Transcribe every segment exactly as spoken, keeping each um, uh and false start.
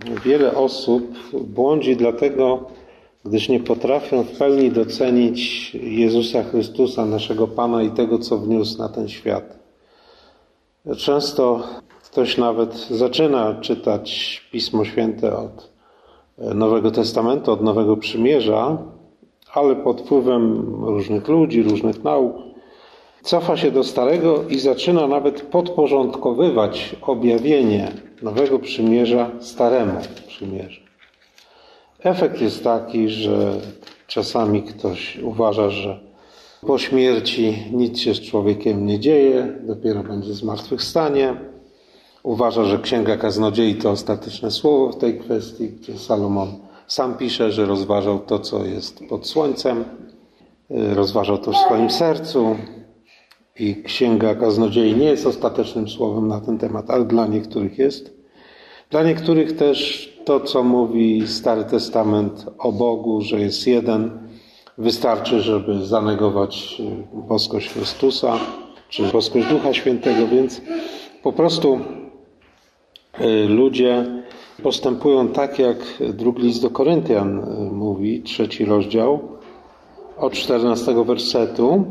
wiele osób błądzi dlatego, gdyż nie potrafią w pełni docenić Jezusa Chrystusa, naszego Pana i tego, co wniósł na ten świat. Często ktoś nawet zaczyna czytać Pismo Święte od Nowego Testamentu, od Nowego Przymierza, ale pod wpływem różnych ludzi, różnych nauk cofa się do Starego i zaczyna nawet podporządkowywać objawienie Nowego Przymierza Staremu Przymierzu. Efekt jest taki, że czasami ktoś uważa, że po śmierci nic się z człowiekiem nie dzieje, dopiero będzie zmartwychwstanie. Uważa, że Księga Kaznodziei to ostateczne słowo w tej kwestii, gdzie Salomon sam pisze, że rozważał to, co jest pod słońcem, rozważał to w swoim sercu i Księga Kaznodziei nie jest ostatecznym słowem na ten temat, ale dla niektórych jest. Dla niektórych też to, co mówi Stary Testament o Bogu, że jest jeden, wystarczy, żeby zanegować boskość Chrystusa czy boskość Ducha Świętego, więc po prostu ludzie postępują tak, jak drugi list do Koryntian mówi, trzeci rozdział, od czternastego wersetu.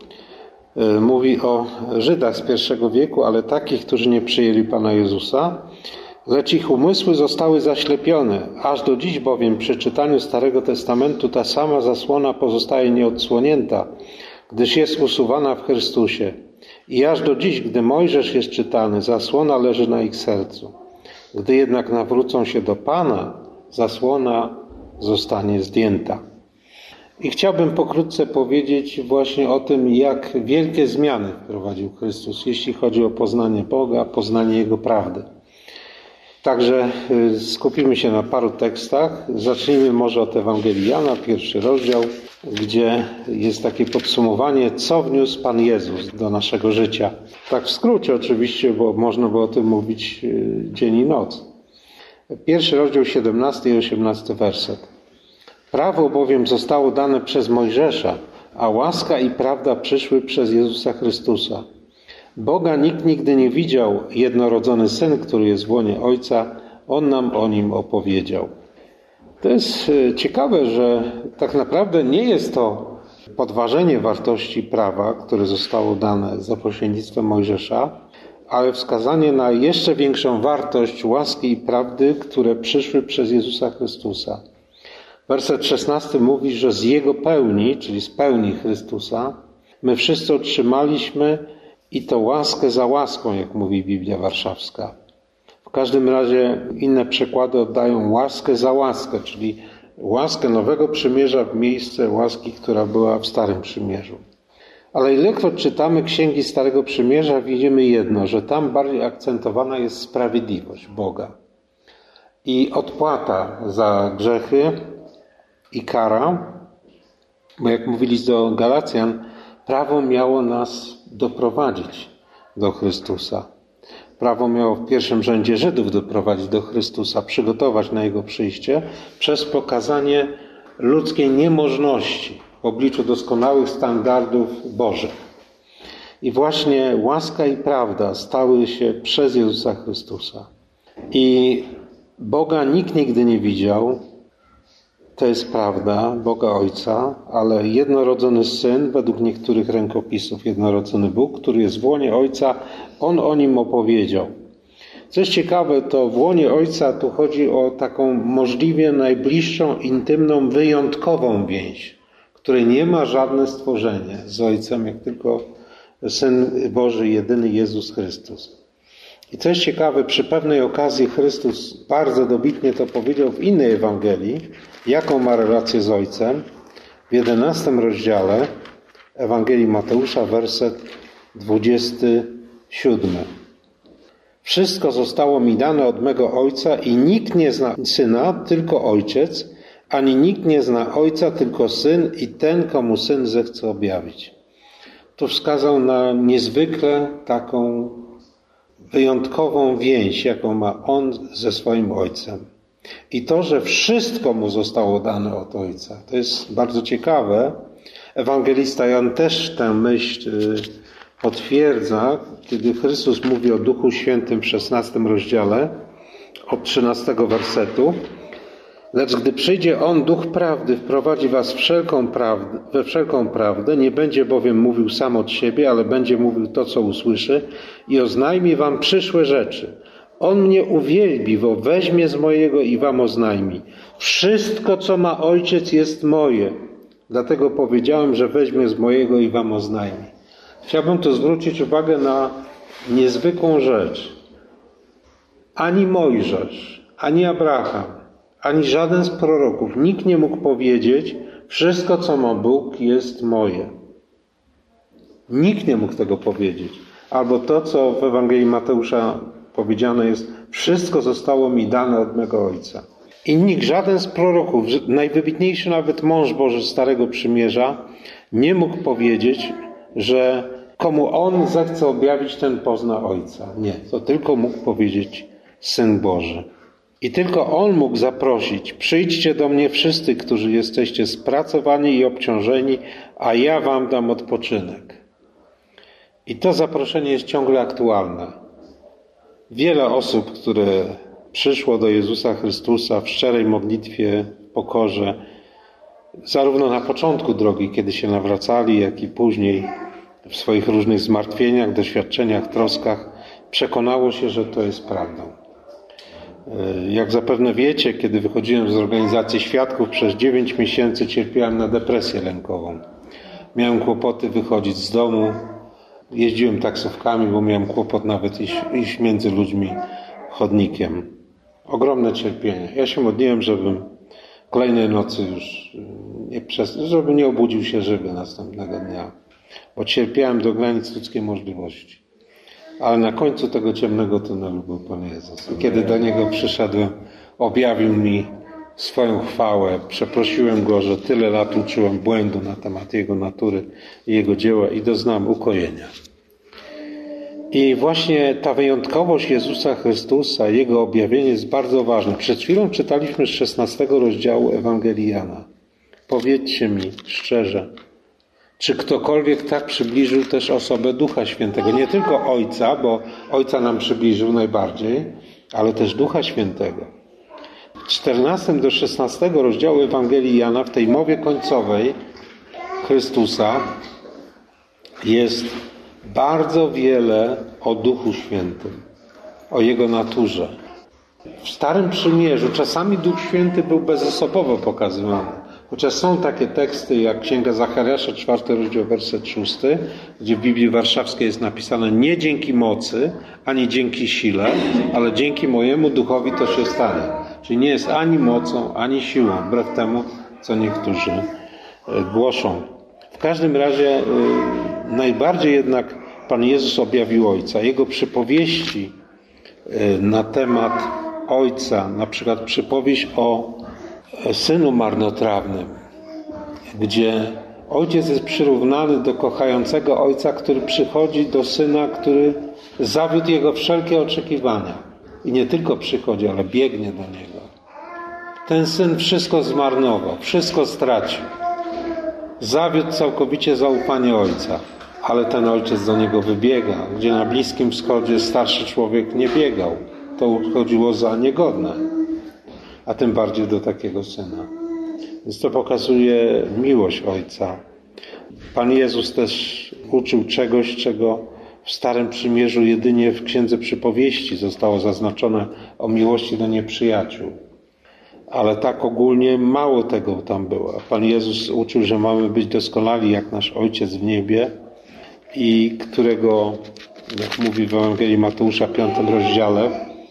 Mówi o Żydach z pierwszego wieku, ale takich, którzy nie przyjęli Pana Jezusa, lecz ich umysły zostały zaślepione. Aż do dziś bowiem przy czytaniu Starego Testamentu ta sama zasłona pozostaje nieodsłonięta, gdyż jest usuwana w Chrystusie. I aż do dziś, gdy Mojżesz jest czytany, zasłona leży na ich sercu. Gdy jednak nawrócą się do Pana, zasłona zostanie zdjęta. I chciałbym pokrótce powiedzieć właśnie o tym, jak wielkie zmiany wprowadził Chrystus, jeśli chodzi o poznanie Boga, poznanie Jego prawdy. Także skupimy się na paru tekstach. Zacznijmy może od Ewangelii Jana, pierwszy rozdział, gdzie jest takie podsumowanie, co wniósł Pan Jezus do naszego życia. Tak w skrócie oczywiście, bo można by o tym mówić dzień i noc. Pierwszy rozdział, siedemnasty i osiemnasty werset. Prawo bowiem zostało dane przez Mojżesza, a łaska i prawda przyszły przez Jezusa Chrystusa. Boga nikt nigdy nie widział, jednorodzony Syn, który jest w łonie Ojca, On nam o Nim opowiedział. To jest ciekawe, że tak naprawdę nie jest to podważenie wartości prawa, które zostało dane za pośrednictwem Mojżesza, ale wskazanie na jeszcze większą wartość łaski i prawdy, które przyszły przez Jezusa Chrystusa. Werset szesnasty mówi, że z Jego pełni, czyli z pełni Chrystusa, my wszyscy otrzymaliśmy i to łaskę za łaską, jak mówi Biblia Warszawska. W każdym razie inne przekłady oddają łaskę za łaskę, czyli łaskę Nowego Przymierza w miejsce łaski, która była w Starym Przymierzu. Ale ilekroć czytamy księgi Starego Przymierza, widzimy jedno, że tam bardziej akcentowana jest sprawiedliwość Boga i odpłata za grzechy i kara, bo jak mówili do Galacjan, prawo miało nas doprowadzić do Chrystusa. Prawo miało w pierwszym rzędzie Żydów doprowadzić do Chrystusa, przygotować na Jego przyjście przez pokazanie ludzkiej niemożności w obliczu doskonałych standardów Bożych. I właśnie łaska i prawda stały się przez Jezusa Chrystusa. I Boga nikt nigdy nie widział, to jest prawda, Boga Ojca, ale jednorodzony Syn, według niektórych rękopisów jednorodzony Bóg, który jest w łonie Ojca, On o Nim opowiedział. Co jest ciekawe, to w łonie Ojca tu chodzi o taką możliwie najbliższą, intymną, wyjątkową więź, której nie ma żadne stworzenie z Ojcem, jak tylko Syn Boży, jedyny Jezus Chrystus. I co jest ciekawe, przy pewnej okazji Chrystus bardzo dobitnie to powiedział w innej Ewangelii, jaką ma relację z Ojcem. W jedenastym rozdziale Ewangelii Mateusza, werset dwudziesty siódmy. Wszystko zostało mi dane od mego Ojca i nikt nie zna Syna, tylko Ojciec, ani nikt nie zna Ojca, tylko Syn i ten, komu Syn zechce objawić. Tu wskazał na niezwykle taką wyjątkową więź, jaką ma On ze swoim Ojcem. I to, że wszystko Mu zostało dane od Ojca. To jest bardzo ciekawe. Ewangelista Jan też tę myśl potwierdza, kiedy Chrystus mówi o Duchu Świętym w szesnastym rozdziale. od trzynastego wersetu. Lecz gdy przyjdzie On, Duch Prawdy, wprowadzi was wszelką prawdę, we wszelką prawdę, nie będzie bowiem mówił sam od siebie, ale będzie mówił to, co usłyszy i oznajmi wam przyszłe rzeczy. On mnie uwielbi, bo weźmie z mojego i wam oznajmi. Wszystko, co ma Ojciec, jest moje. Dlatego powiedziałem, że weźmie z mojego i wam oznajmi. Chciałbym tu zwrócić uwagę na niezwykłą rzecz. Ani Mojżesz, ani Abraham, ani żaden z proroków, nikt nie mógł powiedzieć, wszystko, co ma Bóg, jest moje. Nikt nie mógł tego powiedzieć. Albo to, co w Ewangelii Mateusza powiedziane jest, wszystko zostało mi dane od mego Ojca. I nikt, żaden z proroków, najwybitniejszy nawet mąż Boży Starego Przymierza, nie mógł powiedzieć, że komu On zechce objawić, ten pozna Ojca. Nie, to tylko mógł powiedzieć Syn Boży. I tylko On mógł zaprosić, przyjdźcie do mnie wszyscy, którzy jesteście spracowani i obciążeni, a ja wam dam odpoczynek. I to zaproszenie jest ciągle aktualne. Wiele osób, które przyszło do Jezusa Chrystusa w szczerej modlitwie, w pokorze, zarówno na początku drogi, kiedy się nawracali, jak i później w swoich różnych zmartwieniach, doświadczeniach, troskach, przekonało się, że to jest prawdą. Jak zapewne wiecie, kiedy wychodziłem z organizacji świadków, przez dziewięć miesięcy cierpiałem na depresję lękową. Miałem kłopoty wychodzić z domu, jeździłem taksówkami, bo miałem kłopot nawet iść, iść między ludźmi chodnikiem. Ogromne cierpienie. Ja się modliłem, żebym kolejnej nocy już nie przes- żeby nie obudził się żywy następnego dnia, bo cierpiałem do granic ludzkiej możliwości. Ale na końcu tego ciemnego tunelu był Pan Jezus. I kiedy do Niego przyszedłem, objawił mi swoją chwałę. Przeprosiłem Go, że tyle lat uczyłem błędu na temat Jego natury i Jego dzieła i doznałem ukojenia. I właśnie ta wyjątkowość Jezusa Chrystusa, Jego objawienie jest bardzo ważne. Przed chwilą czytaliśmy z szesnastego rozdziału Ewangelii Jana. Powiedzcie mi szczerze, czy ktokolwiek tak przybliżył też osobę Ducha Świętego? Nie tylko Ojca, bo Ojca nam przybliżył najbardziej, ale też Ducha Świętego. W czternastego do szesnastego rozdziału Ewangelii Jana, w tej mowie końcowej Chrystusa, jest bardzo wiele o Duchu Świętym, o Jego naturze. W Starym Przymierzu czasami Duch Święty był bezosobowo pokazywany. Chociaż są takie teksty jak Księga Zachariasza, czwarty rozdział, werset szósty, gdzie w Biblii Warszawskiej jest napisane: nie dzięki mocy, ani dzięki sile, ale dzięki mojemu duchowi to się stanie. Czyli nie jest ani mocą, ani siłą, wbrew temu, co niektórzy głoszą. W każdym razie najbardziej jednak Pan Jezus objawił Ojca. Jego przypowieści na temat Ojca, na przykład przypowieść o synu marnotrawnym, gdzie ojciec jest przyrównany do kochającego ojca, który przychodzi do syna, który zawiódł jego wszelkie oczekiwania. I nie tylko przychodzi, ale biegnie do niego. Ten syn wszystko zmarnował, wszystko stracił. Zawiódł całkowicie zaufanie ojca, ale ten ojciec do niego wybiega, gdzie na Bliskim Wschodzie starszy człowiek nie biegał. To uchodziło za niegodne, a tym bardziej do takiego syna. Więc to pokazuje miłość Ojca. Pan Jezus też uczył czegoś, czego w Starym Przymierzu jedynie w Księdze Przypowieści zostało zaznaczone o miłości do nieprzyjaciół. Ale tak ogólnie mało tego tam było. Pan Jezus uczył, że mamy być doskonali jak nasz Ojciec w niebie i którego, jak mówi w Ewangelii Mateusza, piątym rozdziale,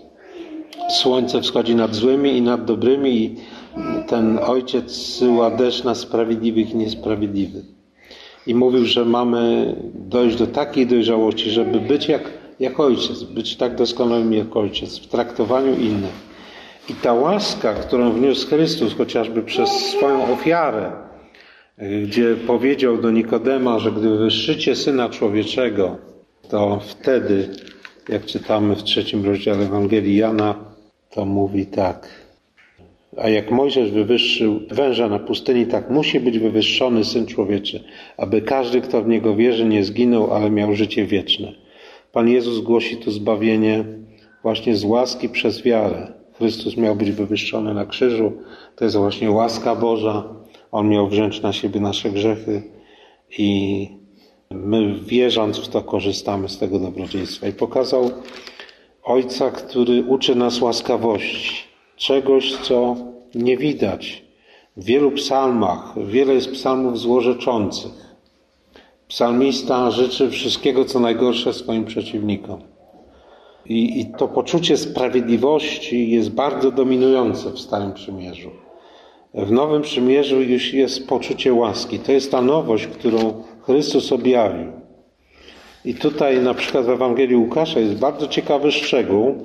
słońce wschodzi nad złymi i nad dobrymi i ten Ojciec zsyła deszcz na sprawiedliwych i niesprawiedliwych. I mówił, że mamy dojść do takiej dojrzałości, żeby być jak, jak Ojciec, być tak doskonałym jak Ojciec w traktowaniu innych. I ta łaska, którą wniósł Chrystus, chociażby przez swoją ofiarę, gdzie powiedział do Nikodema, że gdy wywyższycie Syna Człowieczego, to wtedy, jak czytamy w trzecim rozdziale Ewangelii Jana, to mówi tak: a jak Mojżesz wywyższył węża na pustyni, tak musi być wywyższony Syn Człowieczy, aby każdy, kto w Niego wierzy, nie zginął, ale miał życie wieczne. Pan Jezus głosi tu zbawienie właśnie z łaski przez wiarę. Chrystus miał być wywyższony na krzyżu. To jest właśnie łaska Boża. On miał wziąć na siebie nasze grzechy i my, wierząc w to, korzystamy z tego dobrodziejstwa. I pokazał Ojca, który uczy nas łaskawości. Czegoś, co nie widać. W wielu psalmach, wiele jest psalmów złorzeczących. Psalmista życzy wszystkiego, co najgorsze swoim przeciwnikom. I, I to poczucie sprawiedliwości jest bardzo dominujące w Starym Przymierzu. W Nowym Przymierzu już jest poczucie łaski. To jest ta nowość, którą Chrystus objawił. I tutaj na przykład w Ewangelii Łukasza jest bardzo ciekawy szczegół.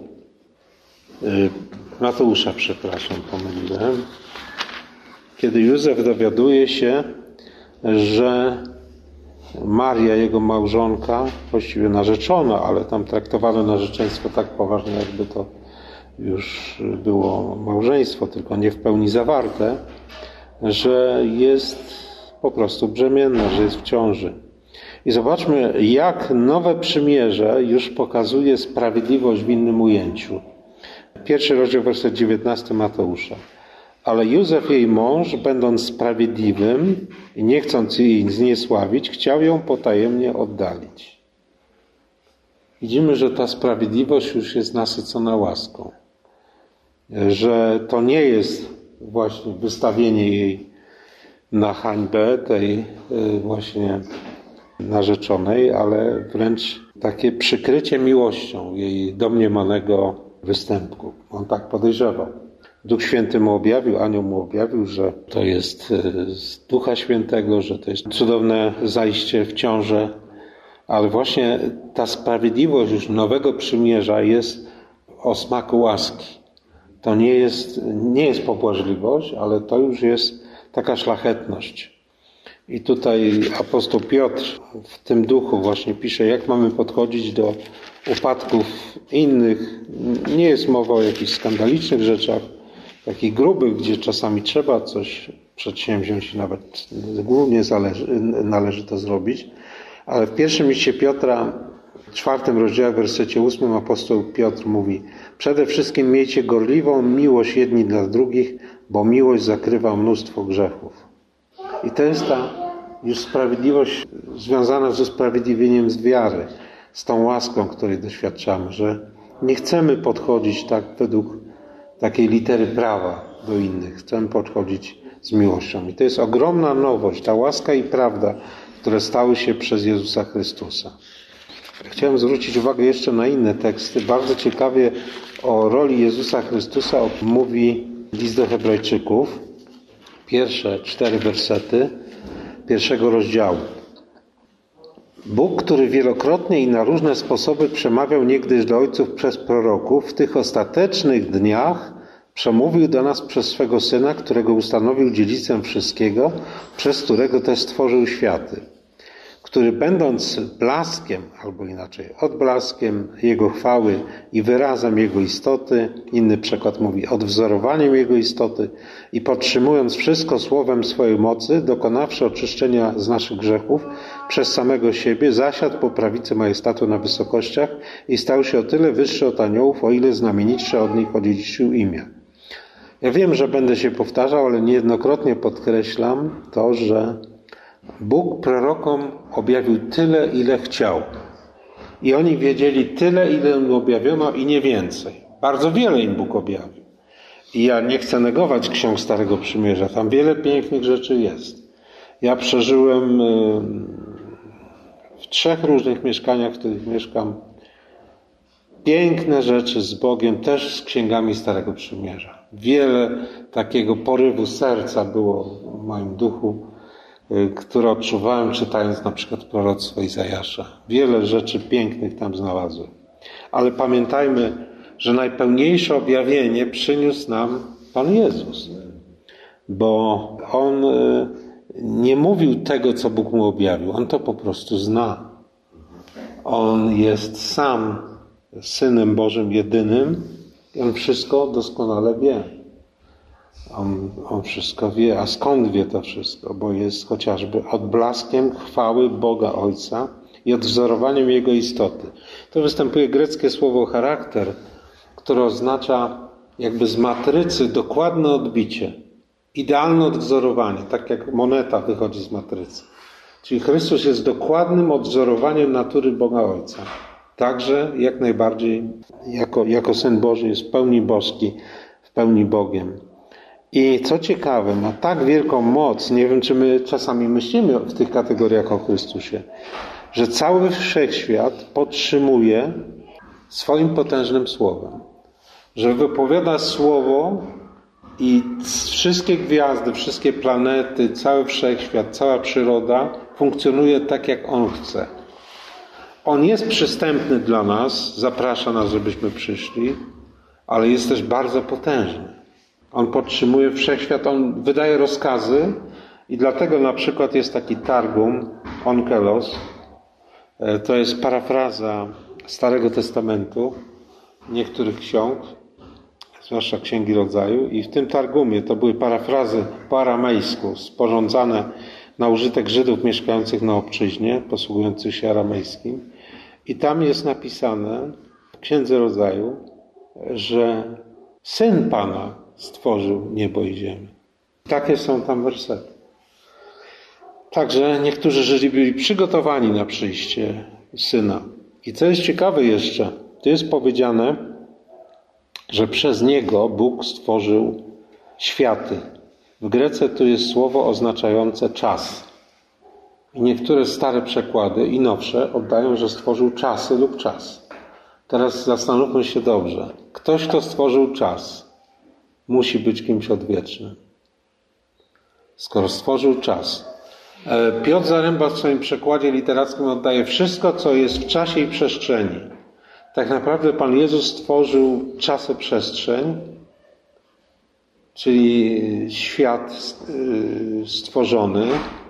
Mateusza, przepraszam, pomyliłem. Kiedy Józef dowiaduje się, że Maria, jego małżonka, właściwie narzeczona, ale tam traktowano narzeczeństwo tak poważnie, jakby to już było małżeństwo, tylko nie w pełni zawarte, że jest po prostu brzemienna, że jest w ciąży. I zobaczmy, jak nowe przymierze już pokazuje sprawiedliwość w innym ujęciu. Pierwszy rozdział, werset dziewiętnasty Mateusza. Ale Józef, jej mąż, będąc sprawiedliwym i nie chcąc jej zniesławić, chciał ją potajemnie oddalić. Widzimy, że ta sprawiedliwość już jest nasycona łaską. Że to nie jest właśnie wystawienie jej na hańbę, tej właśnie narzeczonej, ale wręcz takie przykrycie miłością jej domniemanego występku. On tak podejrzewał. Duch Święty mu objawił, anioł mu objawił, że to jest z Ducha Świętego, że to jest cudowne zajście w ciążę, ale właśnie ta sprawiedliwość już nowego przymierza jest o smaku łaski. To nie jest, nie jest pobłażliwość, ale to już jest taka szlachetność. I tutaj apostoł Piotr w tym duchu właśnie pisze, jak mamy podchodzić do upadków innych. Nie jest mowa o jakichś skandalicznych rzeczach, takich grubych, gdzie czasami trzeba coś przedsięwziąć i nawet głównie zależy, należy to zrobić. Ale w pierwszym liście Piotra, w czwartym rozdziale, w wersecie ósmym apostoł Piotr mówi: przede wszystkim miejcie gorliwą miłość jedni dla drugich, bo miłość zakrywa mnóstwo grzechów. I to jest ta już sprawiedliwość związana ze usprawiedliwieniem z wiary, z tą łaską, której doświadczamy, że nie chcemy podchodzić tak według takiej litery prawa do innych. Chcemy podchodzić z miłością. I to jest ogromna nowość, ta łaska i prawda, które stały się przez Jezusa Chrystusa. Chciałem zwrócić uwagę jeszcze na inne teksty. Bardzo ciekawie o roli Jezusa Chrystusa mówi list do Hebrajczyków. Pierwsze cztery wersety pierwszego rozdziału. Bóg, który wielokrotnie i na różne sposoby przemawiał niegdyś do ojców przez proroków, w tych ostatecznych dniach przemówił do nas przez swego Syna, którego ustanowił dziedzicem wszystkiego, przez którego też stworzył światy, który będąc blaskiem, albo inaczej odblaskiem Jego chwały i wyrazem Jego istoty, inny przekład mówi odwzorowaniem Jego istoty, i podtrzymując wszystko słowem swojej mocy, dokonawszy oczyszczenia z naszych grzechów, przez samego siebie zasiadł po prawicy majestatu na wysokościach i stał się o tyle wyższy od aniołów, o ile znamienitszy od nich odziedziczył imię. Ja wiem, że będę się powtarzał, ale niejednokrotnie podkreślam to, że Bóg prorokom objawił tyle, ile chciał. I oni wiedzieli tyle, ile im objawiono i nie więcej. Bardzo wiele im Bóg objawił. I ja nie chcę negować ksiąg Starego Przymierza. Tam wiele pięknych rzeczy jest. Ja przeżyłem w trzech różnych mieszkaniach, w których mieszkam, piękne rzeczy z Bogiem, też z księgami Starego Przymierza. Wiele takiego porywu serca było w moim duchu, które odczuwałem, czytając na przykład proroctwo Izajasza. Wiele rzeczy pięknych tam znalazłem. Ale pamiętajmy, że najpełniejsze objawienie przyniósł nam Pan Jezus. Bo On nie mówił tego, co Bóg mu objawił. On to po prostu zna. On jest sam Synem Bożym jedynym i On wszystko doskonale wie. On, on wszystko wie. A skąd wie to wszystko? Bo jest chociażby odblaskiem chwały Boga Ojca i odwzorowaniem Jego istoty. To występuje greckie słowo charakter, które oznacza jakby z matrycy dokładne odbicie, idealne odwzorowanie, tak jak moneta wychodzi z matrycy. Czyli Chrystus jest dokładnym odwzorowaniem natury Boga Ojca. Także jak najbardziej jako, jako Syn Boży jest w pełni boski, w pełni Bogiem. I co ciekawe, ma tak wielką moc, nie wiem czy my czasami myślimy w tych kategoriach o Chrystusie, że cały wszechświat podtrzymuje swoim potężnym słowem. Że wypowiada słowo i wszystkie gwiazdy, wszystkie planety, cały wszechświat, cała przyroda funkcjonuje tak, jak On chce. On jest przystępny dla nas, zaprasza nas, żebyśmy przyszli, ale jest też bardzo potężny. On podtrzymuje wszechświat, On wydaje rozkazy i dlatego na przykład jest taki Targum, Onkelos. To jest parafraza Starego Testamentu, niektórych ksiąg, zwłaszcza Księgi Rodzaju, i w tym Targumie to były parafrazy po aramejsku, sporządzane na użytek Żydów mieszkających na obczyźnie, posługujących się aramejskim. I tam jest napisane w Księdze Rodzaju, że Syn Pana stworzył niebo i ziemię. Takie są tam wersety. Także niektórzy Żydzi byli przygotowani na przyjście Syna. I co jest ciekawe jeszcze, tu jest powiedziane, że przez Niego Bóg stworzył światy. W Grece tu jest słowo oznaczające czas. I niektóre stare przekłady i nowsze oddają, że stworzył czasy lub czas. Teraz zastanówmy się dobrze. Ktoś, kto stworzył czas, musi być kimś odwiecznym. Skoro stworzył czas. Piotr Zaręba w swoim przekładzie literackim oddaje wszystko, co jest w czasie i przestrzeni. Tak naprawdę Pan Jezus stworzył czasoprzestrzeń, czyli świat stworzony,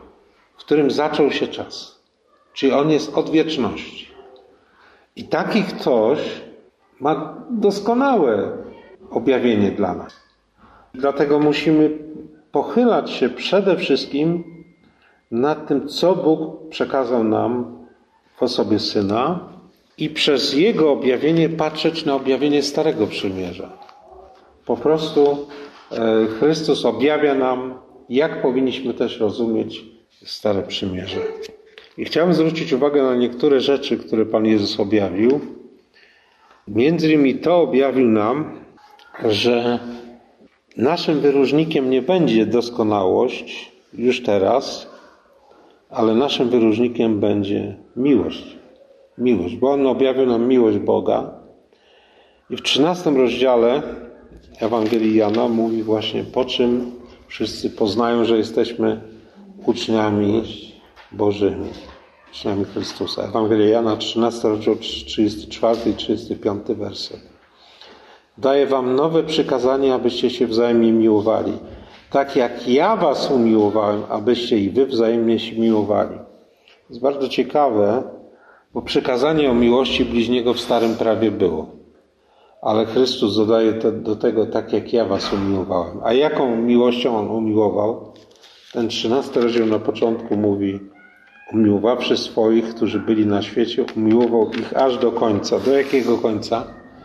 w którym zaczął się czas. Czyli On jest od wieczności. I taki ktoś ma doskonałe objawienie dla nas. Dlatego musimy pochylać się przede wszystkim nad tym, co Bóg przekazał nam w osobie Syna i przez Jego objawienie patrzeć na objawienie Starego Przymierza. Po prostu Chrystus objawia nam, jak powinniśmy też rozumieć Stare Przymierze. I chciałem zwrócić uwagę na niektóre rzeczy, które Pan Jezus objawił. Między innymi to objawił nam, że naszym wyróżnikiem nie będzie doskonałość już teraz, ale naszym wyróżnikiem będzie miłość. Miłość, bo On objawił nam miłość Boga. I w trzynastym rozdziale Ewangelii Jana mówi właśnie, po czym wszyscy poznają, że jesteśmy uczniami Bożymi, uczniami Chrystusa. Ewangelia Jana, trzynasty rozdział, trzydziesty czwarty i trzydziesty piąty werset. Daję wam nowe przykazanie, abyście się wzajemnie miłowali. Tak jak ja was umiłowałem, abyście i wy wzajemnie się miłowali. To jest bardzo ciekawe, bo przykazanie o miłości bliźniego w Starym Prawie było. Ale Chrystus dodaje te, do tego, tak jak ja was umiłowałem. A jaką miłością On umiłował? Ten trzynasty rozdział na początku mówi, umiłowawszy swoich, którzy byli na świecie, umiłował ich aż do końca. Do jakiego końca?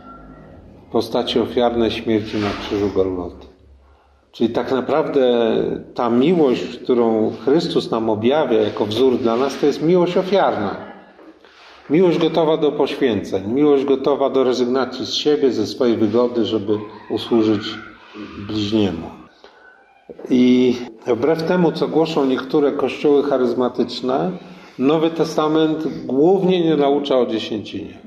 W postaci ofiarnej śmierci na krzyżu Golgoty. Czyli tak naprawdę ta miłość, którą Chrystus nam objawia jako wzór dla nas, to jest miłość ofiarna. Miłość gotowa do poświęceń, miłość gotowa do rezygnacji z siebie, ze swojej wygody, żeby usłużyć bliźniemu. I wbrew temu, co głoszą niektóre kościoły charyzmatyczne, Nowy Testament głównie nie naucza o dziesięcinie.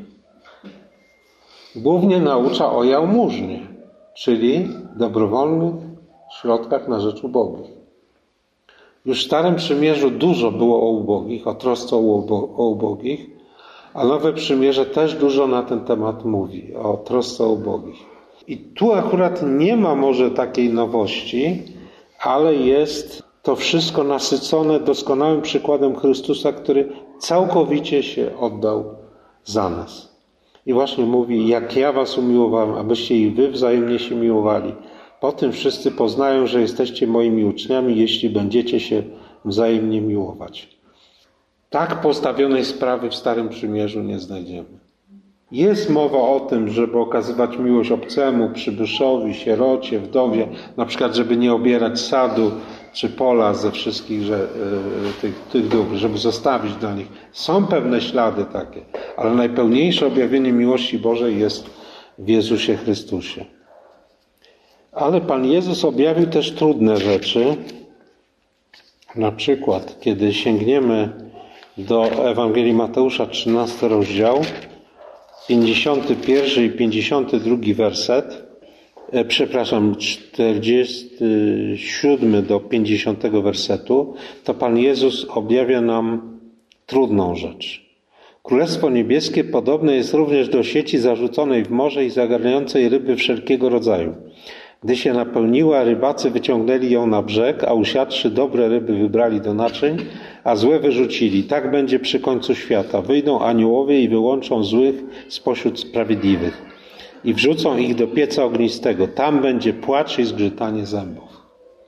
Głównie naucza o jałmużnie, czyli dobrowolnych środkach na rzecz ubogich. Już w Starym Przymierzu dużo było o ubogich, o trosce o ubogich, a Nowe Przymierze też dużo na ten temat mówi, o trosce o ubogich. I tu akurat nie ma może takiej nowości, ale jest to wszystko nasycone doskonałym przykładem Chrystusa, który całkowicie się oddał za nas. I właśnie mówi, jak ja was umiłowałem, abyście i wy wzajemnie się miłowali. Po tym wszyscy poznają, że jesteście moimi uczniami, jeśli będziecie się wzajemnie miłować. Tak postawionej sprawy w Starym Przymierzu nie znajdziemy. Jest mowa o tym, żeby okazywać miłość obcemu, przybyszowi, sierocie, wdowie, na przykład, żeby nie obierać sadu czy pola ze wszystkich że, y, tych, tych dóbr, żeby zostawić dla nich. Są pewne ślady takie, ale najpełniejsze objawienie miłości Bożej jest w Jezusie Chrystusie. Ale Pan Jezus objawił też trudne rzeczy. Na przykład, kiedy sięgniemy do Ewangelii Mateusza, trzynasty rozdział, pięćdziesiąty pierwszy i pięćdziesiąty drugi werset, e, przepraszam, czterdziesty siódmy do pięćdziesiątego wersetu, to Pan Jezus objawia nam trudną rzecz. Królestwo Niebieskie podobne jest również do sieci zarzuconej w morze i zagarniającej ryby wszelkiego rodzaju. Gdy się napełniła, rybacy wyciągnęli ją na brzeg, a usiadłszy dobre ryby wybrali do naczyń, a złe wyrzucili. Tak będzie przy końcu świata. Wyjdą aniołowie i wyłączą złych spośród sprawiedliwych i wrzucą ich do pieca ognistego. Tam będzie płacz i zgrzytanie zębów.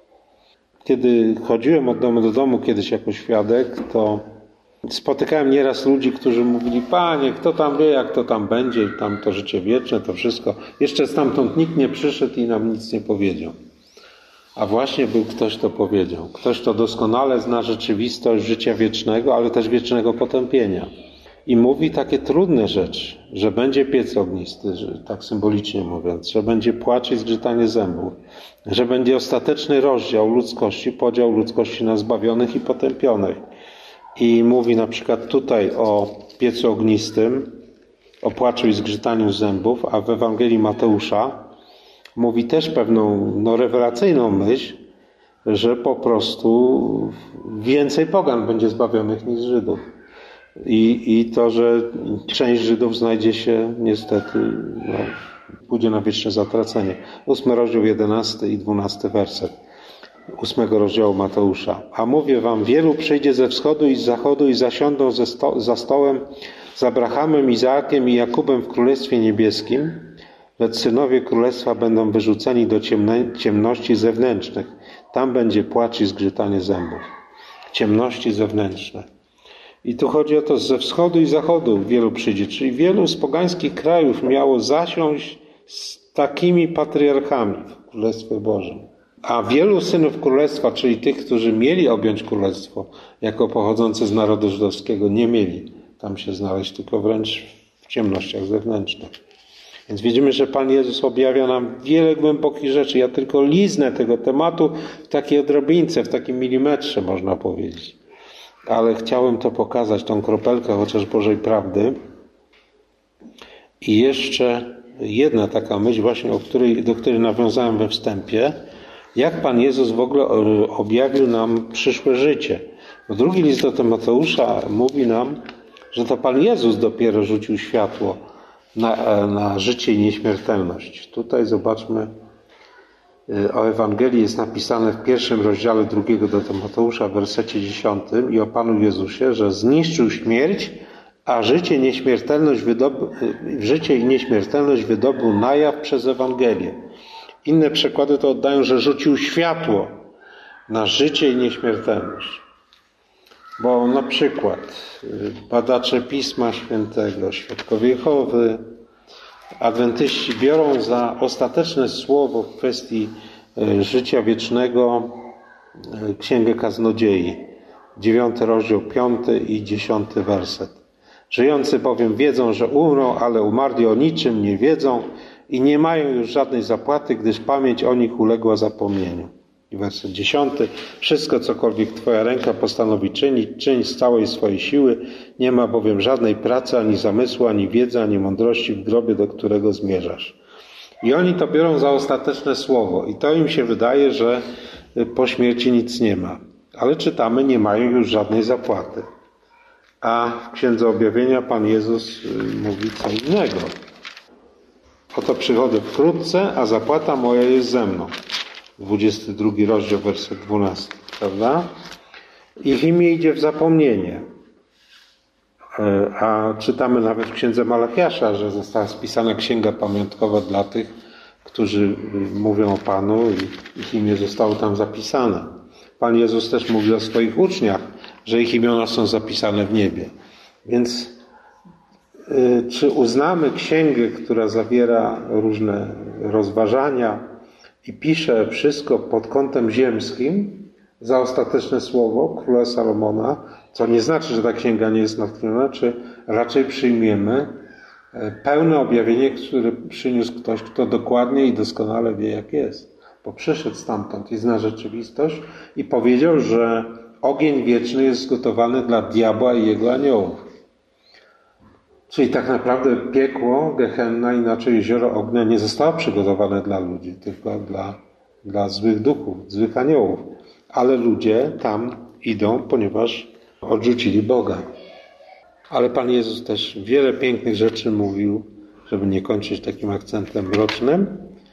Kiedy chodziłem od domu do domu kiedyś jako świadek, to spotykałem nieraz ludzi, którzy mówili: Panie, kto tam wie, jak to tam będzie, tam to życie wieczne, to wszystko. Jeszcze stamtąd nikt nie przyszedł i nam nic nie powiedział. A właśnie był ktoś, kto powiedział. Ktoś, kto doskonale zna rzeczywistość życia wiecznego, ale też wiecznego potępienia. I mówi takie trudne rzeczy, że będzie piec ognisty, że, tak symbolicznie mówiąc, że będzie płacz i zgrzytanie zębów, że będzie ostateczny rozdział ludzkości, podział ludzkości na zbawionych i potępionych. I mówi na przykład tutaj o piecu ognistym, o płaczu i zgrzytaniu zębów, a w Ewangelii Mateusza mówi też pewną no, rewelacyjną myśl, że po prostu więcej pogan będzie zbawionych niż Żydów. I, i to, że część Żydów znajdzie się niestety, no, pójdzie na wieczne zatracenie. Ósmy rozdział, jedenasty i dwunasty werset ósmego rozdziału Mateusza. A mówię wam, wielu przyjdzie ze wschodu i z zachodu i zasiądą ze sto, za stołem z Abrahamem, Izaakiem i Jakubem w Królestwie Niebieskim, lecz synowie Królestwa będą wyrzuceni do ciemne, ciemności zewnętrznych. Tam będzie płacz i zgrzytanie zębów. Ciemności zewnętrzne. I tu chodzi o to, że ze wschodu i zachodu wielu przyjdzie, czyli wielu z pogańskich krajów miało zasiąść z takimi patriarchami w Królestwie Bożym. A wielu synów Królestwa, czyli tych, którzy mieli objąć Królestwo jako pochodzące z narodu żydowskiego, nie mieli tam się znaleźć, tylko wręcz w ciemnościach zewnętrznych. Więc widzimy, że Pan Jezus objawia nam wiele głębokich rzeczy. Ja tylko liznę tego tematu w takiej odrobince, w takim milimetrze, można powiedzieć. Ale chciałem to pokazać, tą kropelkę chociaż Bożej prawdy. I jeszcze jedna taka myśl właśnie, o której, do której nawiązałem we wstępie. Jak Pan Jezus w ogóle objawił nam przyszłe życie. Bo drugi list do Tymoteusza mówi nam, że to Pan Jezus dopiero rzucił światło na, na życie i nieśmiertelność. Tutaj zobaczmy, o Ewangelii jest napisane w pierwszym rozdziale drugiego do Tymoteusza, w wersecie dziesiątym i o Panu Jezusie, że zniszczył śmierć, a życie, nieśmiertelność wydobył, życie i nieśmiertelność wydobył na jaw przez Ewangelię. Inne przekłady to oddają, że rzucił światło na życie i nieśmiertelność. Bo na przykład badacze Pisma Świętego, świadkowie Jehowy, adwentyści biorą za ostateczne słowo w kwestii życia wiecznego Księgę Kaznodziei, dziewiąty rozdział, piąty i dziesiąty werset. Żyjący bowiem wiedzą, że umrą, ale umarli o niczym nie wiedzą i nie mają już żadnej zapłaty, gdyż pamięć o nich uległa zapomnieniu. I werset dziesiąty. Wszystko, cokolwiek Twoja ręka postanowi czynić, czyń z całej swojej siły. Nie ma bowiem żadnej pracy, ani zamysłu, ani wiedzy, ani mądrości w grobie, do którego zmierzasz. I oni to biorą za ostateczne słowo. I to im się wydaje, że po śmierci nic nie ma. Ale czytamy, nie mają już żadnej zapłaty. A w Księdze Objawienia Pan Jezus mówi co innego. Oto przychodzę wkrótce, a zapłata moja jest ze mną. dwudziesty drugi rozdział, werset dwunasty, prawda? Ich imię idzie w zapomnienie. A czytamy nawet w Księdze Malachiasza, że została spisana księga pamiątkowa dla tych, którzy mówią o Panu i ich imię zostało tam zapisane. Pan Jezus też mówi o swoich uczniach, że ich imiona są zapisane w niebie. Więc czy uznamy księgę, która zawiera różne rozważania i pisze wszystko pod kątem ziemskim za ostateczne słowo króla Salomona, co nie znaczy, że ta księga nie jest natchniona, czy raczej przyjmiemy pełne objawienie, które przyniósł ktoś, kto dokładnie i doskonale wie, jak jest. Bo przyszedł stamtąd i zna rzeczywistość i powiedział, że ogień wieczny jest zgotowany dla diabła i jego aniołów. Czyli tak naprawdę piekło, Gehenna, inaczej jezioro ognia nie zostało przygotowane dla ludzi, tylko dla, dla złych duchów, złych aniołów. Ale ludzie tam idą, ponieważ odrzucili Boga. Ale Pan Jezus też wiele pięknych rzeczy mówił, żeby nie kończyć takim akcentem mrocznym,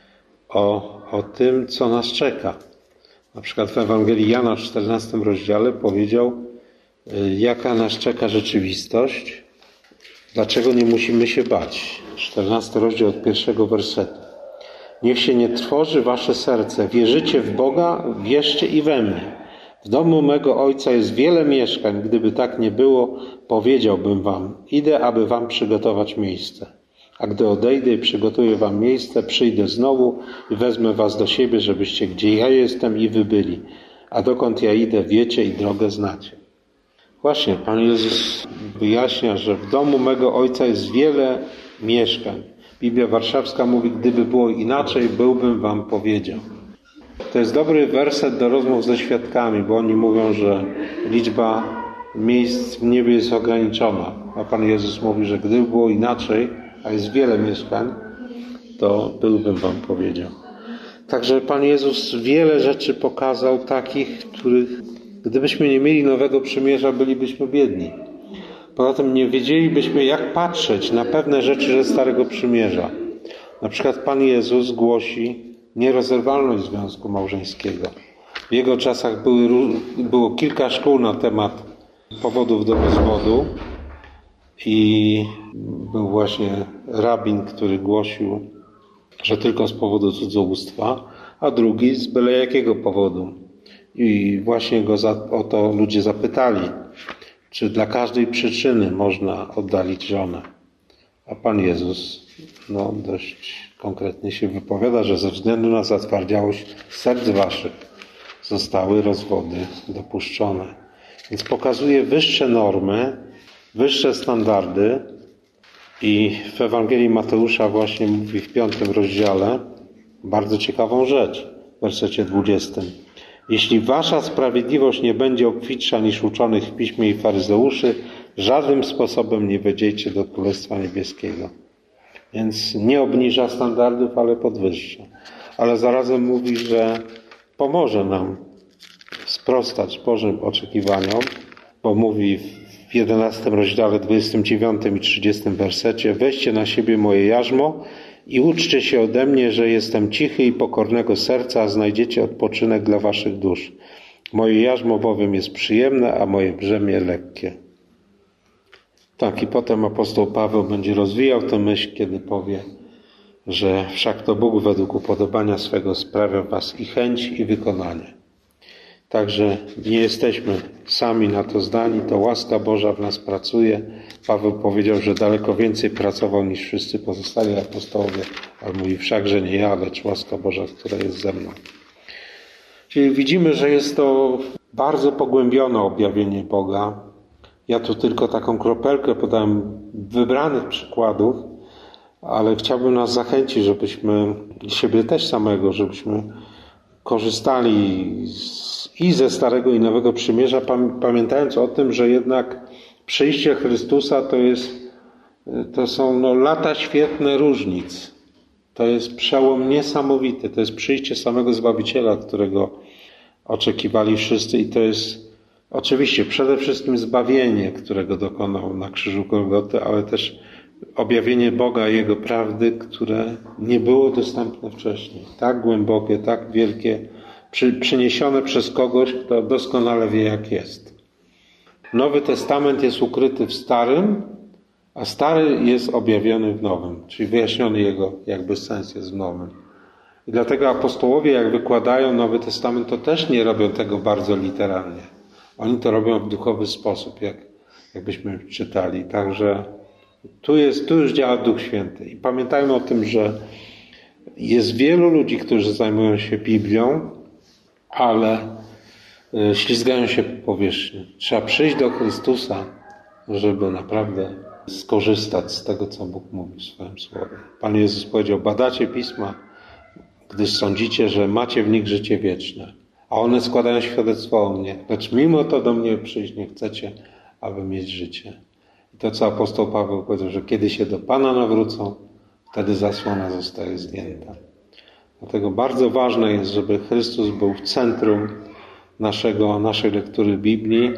o, o tym, co nas czeka. Na przykład w Ewangelii Jana w czternastym rozdziale powiedział, jaka nas czeka rzeczywistość, dlaczego nie musimy się bać. czternasty rozdział od pierwszego wersetu. Niech się nie trwoży wasze serce. Wierzycie w Boga, wierzcie i we mnie. W domu mego Ojca jest wiele mieszkań. Gdyby tak nie było, powiedziałbym wam. Idę, aby wam przygotować miejsce. A gdy odejdę i przygotuję wam miejsce, przyjdę znowu i wezmę was do siebie, żebyście gdzie ja jestem i wy byli. A dokąd ja idę, wiecie i drogę znacie. Właśnie, Pan Jezus wyjaśnia, że w domu mego Ojca jest wiele mieszkań. Biblia Warszawska mówi, gdyby było inaczej, byłbym wam powiedział. To jest dobry werset do rozmów ze świadkami, bo oni mówią, że liczba miejsc w niebie jest ograniczona. A Pan Jezus mówi, że gdyby było inaczej, a jest wiele mieszkań, to byłbym wam powiedział. Także Pan Jezus wiele rzeczy pokazał takich, których gdybyśmy nie mieli nowego przymierza, bylibyśmy biedni. Poza tym nie wiedzielibyśmy, jak patrzeć na pewne rzeczy ze Starego Przymierza. Na przykład Pan Jezus głosi nierozerwalność związku małżeńskiego. W Jego czasach były, było kilka szkół na temat powodów do rozwodu i był właśnie rabin, który głosił, że tylko z powodu cudzołóstwa, a drugi z byle jakiego powodu. I właśnie go za, o to ludzie zapytali, czy dla każdej przyczyny można oddalić żonę. A Pan Jezus no, dość konkretnie się wypowiada, że ze względu na zatwardziałość serc waszych zostały rozwody dopuszczone. Więc pokazuje wyższe normy, wyższe standardy i w Ewangelii Mateusza właśnie mówi w piątym rozdziale bardzo ciekawą rzecz w wersecie dwudziestym. Jeśli wasza sprawiedliwość nie będzie obfitsza niż uczonych w piśmie i faryzeuszy, żadnym sposobem nie wejdziecie do Królestwa Niebieskiego. Więc nie obniża standardów, ale podwyższa. Ale zarazem mówi, że pomoże nam sprostać Bożym oczekiwaniom, bo mówi w jedenastym rozdziale, dwudziestym dziewiątym i trzydziestym wersecie: weźcie na siebie moje jarzmo i uczcie się ode mnie, że jestem cichy i pokornego serca, a znajdziecie odpoczynek dla waszych dusz. Moje jarzmo bowiem jest przyjemne, a moje brzemię lekkie. Tak, i potem apostoł Paweł będzie rozwijał tę myśl, kiedy powie, że wszak to Bóg według upodobania swego sprawia w was i chęć, i wykonanie. Także nie jesteśmy sami na to zdani, to łaska Boża w nas pracuje. Paweł powiedział, że daleko więcej pracował niż wszyscy pozostali apostołowie, ale mówi, wszakże nie ja, lecz łaska Boża, która jest ze mną. Czyli widzimy, że jest to bardzo pogłębione objawienie Boga. Ja tu tylko taką kropelkę podałem wybranych przykładów, ale chciałbym nas zachęcić, żebyśmy, i siebie też samego, żebyśmy korzystali z, i ze Starego i Nowego Przymierza, pamiętając o tym, że jednak przyjście Chrystusa to jest, to są no, lata świetne różnic. To jest przełom niesamowity. To jest przyjście samego Zbawiciela, którego oczekiwali wszyscy, i to jest oczywiście przede wszystkim zbawienie, którego dokonał na krzyżu Golgoty, ale też objawienie Boga i Jego prawdy, które nie było dostępne wcześniej. Tak głębokie, tak wielkie, przy, przyniesione przez kogoś, kto doskonale wie, jak jest. Nowy Testament jest ukryty w Starym, a Stary jest objawiony w Nowym, czyli wyjaśniony jego jakby sens jest w Nowym. I dlatego apostołowie, jak wykładają Nowy Testament, to też nie robią tego bardzo literalnie. Oni to robią w duchowy sposób, jak, jakbyśmy czytali. Także Tu jest, tu już działa Duch Święty. I pamiętajmy o tym, że jest wielu ludzi, którzy zajmują się Biblią, ale ślizgają się po powierzchni. Trzeba przyjść do Chrystusa, żeby naprawdę skorzystać z tego, co Bóg mówi w swoim Słowie. Pan Jezus powiedział, badacie Pisma, gdyż sądzicie, że macie w nich życie wieczne, a one składają świadectwo o mnie, lecz mimo to do mnie przyjść nie chcecie, aby mieć życie. I to, co apostoł Paweł powiedział, że kiedy się do Pana nawrócą, wtedy zasłona zostaje zdjęta. Dlatego bardzo ważne jest, żeby Chrystus był w centrum naszego, naszej lektury Biblii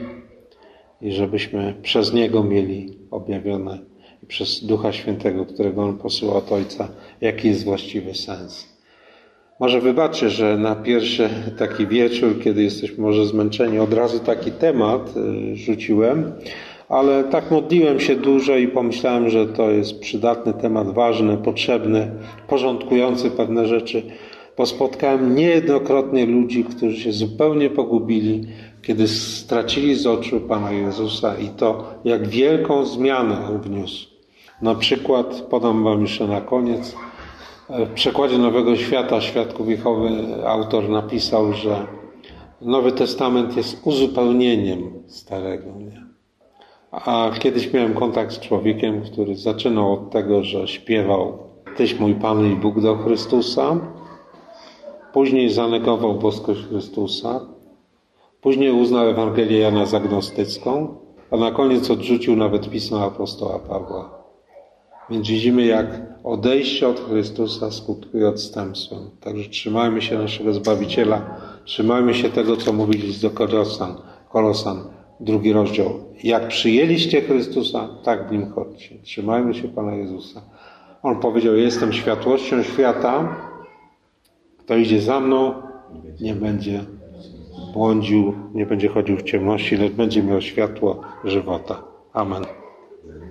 i żebyśmy przez Niego mieli objawione i przez Ducha Świętego, którego On posyła od Ojca, jaki jest właściwy sens. Może wybaczcie, że na pierwszy taki wieczór, kiedy jesteśmy może zmęczeni, od razu taki temat rzuciłem, ale tak modliłem się dużo i pomyślałem, że to jest przydatny temat, ważny, potrzebny, porządkujący pewne rzeczy, bo spotkałem niejednokrotnie ludzi, którzy się zupełnie pogubili, kiedy stracili z oczu Pana Jezusa i to, jak wielką zmianę On wniósł. Na przykład, podam wam jeszcze na koniec, w przekładzie Nowego Świata Świadków Jehowy autor napisał, że Nowy Testament jest uzupełnieniem Starego. Nie? A kiedyś miałem kontakt z człowiekiem, który zaczynał od tego, że śpiewał Tyś mój Pan i Bóg do Chrystusa, później zanegował boskość Chrystusa, później uznał Ewangelię Jana za gnostycką, a na koniec odrzucił nawet pisma apostoła Pawła. Więc widzimy, jak odejście od Chrystusa skutkuje odstępstwem. Także trzymajmy się naszego Zbawiciela, trzymajmy się tego, co mówi list do Kolosan, Kolosan, drugi rozdział. Jak przyjęliście Chrystusa, tak w Nim chodźcie. Trzymajmy się Pana Jezusa. On powiedział, jestem światłością świata, kto idzie za mną, nie będzie błądził, nie będzie chodził w ciemności, lecz będzie miał światło żywota. Amen.